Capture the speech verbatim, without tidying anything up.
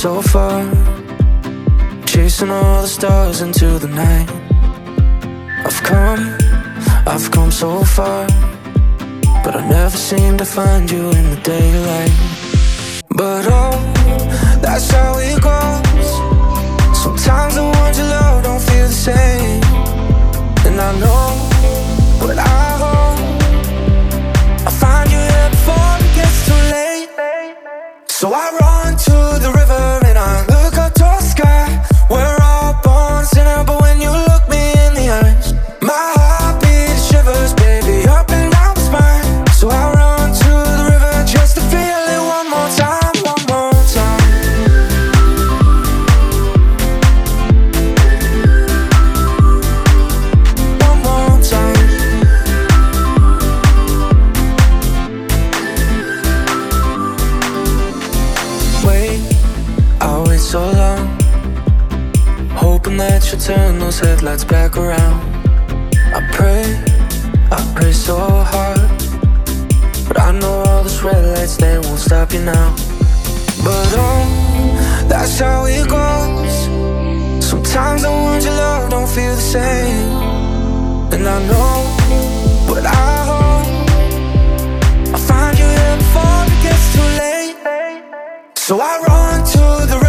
so far, chasing all the stars into the night. I've come, I've come so far, but I never seem to find you in the daylight. But oh, that's how it goes. Sometimes the ones you love don't feel the same. And I know what I hope, I'll find you here before it gets too late. So I run to the river and I look up to the sky. We're all born sinner, but when you look me in the eyes, my heart beats shivers, baby, up and down my spine. So I run to the river just to feel it one more time, one more time. One more time. Wait, I'll wait so long, hoping that you'll turn those headlights back around. I pray, I pray so hard, but I know all those red lights, they won't stop you now. But oh, that's how it goes. Sometimes the ones you love don't feel the same. And I know what I hope, I'll find you here before it gets too late. So I run to the